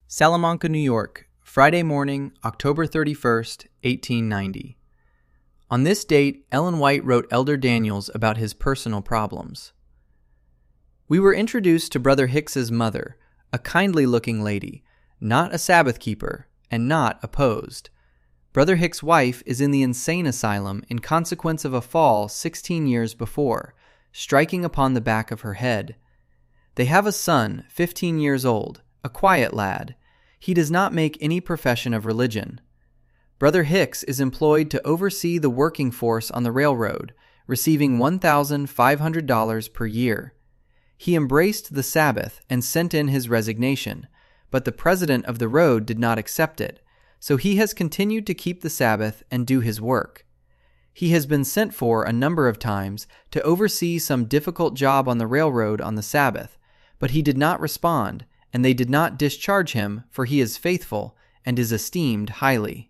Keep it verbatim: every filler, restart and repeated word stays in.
Salamanca, New York, Friday morning, October thirty-first, eighteen ninety. On this date, Ellen White wrote Elder Daniels about his personal problems. We were introduced to Brother Hicks's mother, a kindly-looking lady, not a Sabbath keeper, and not opposed. Brother Hicks's wife is in the insane asylum in consequence of a fall sixteen years before, striking upon the back of her head. They have a son, fifteen years old, a quiet lad. He does not make any profession of religion. Brother Hicks is employed to oversee the working force on the railroad, receiving one thousand five hundred dollars per year. He embraced the Sabbath and sent in his resignation, but the president of the road did not accept it, so he has continued to keep the Sabbath and do his work. He has been sent for a number of times to oversee some difficult job on the railroad on the Sabbath, but he did not respond, and they did not discharge him, for he is faithful and is esteemed highly.